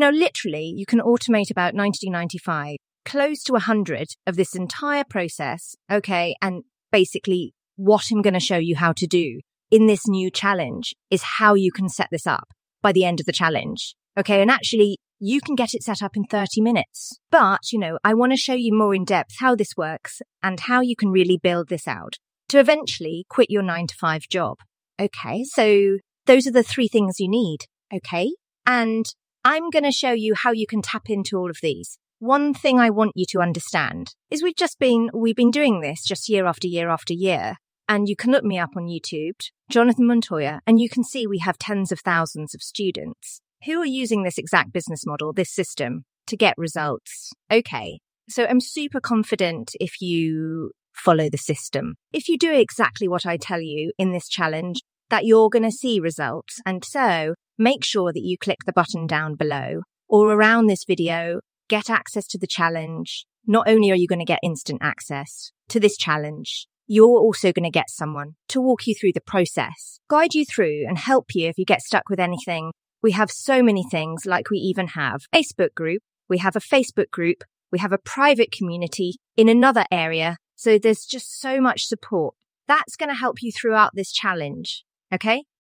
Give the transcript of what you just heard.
Now, literally, you can automate about 90 to 95, close to 100 of this entire process, okay? And basically, what I'm going to show you how to do in this new challenge is how you can set this up by the end of the challenge, okay? And actually, you can get it set up in 30 minutes. But, I want to show you more in depth how this works and how you can really build this out to eventually quit your 9-to-5 job. Okay, so those are the 3 things you need, okay? And I'm going to show you how you can tap into all of these. One thing I want you to understand is we've been doing this just year after year after year. And you can look me up on YouTube, Jonathan Montoya, and you can see we have tens of thousands of students who are using this exact business model, this system, to get results. Okay, so I'm super confident if you follow the system. If you do exactly what I tell you in this challenge, that you're going to see results. And so make sure that you click the button down below or around this video, get access to the challenge. Not only are you going to get instant access to this challenge, you're also going to get someone to walk you through the process, guide you through and help you if you get stuck with anything. We have so many things, like we even have a Facebook group, we have a Facebook group, we have a private community in another area. So there's just so much support. That's going to help you throughout this challenge, okay?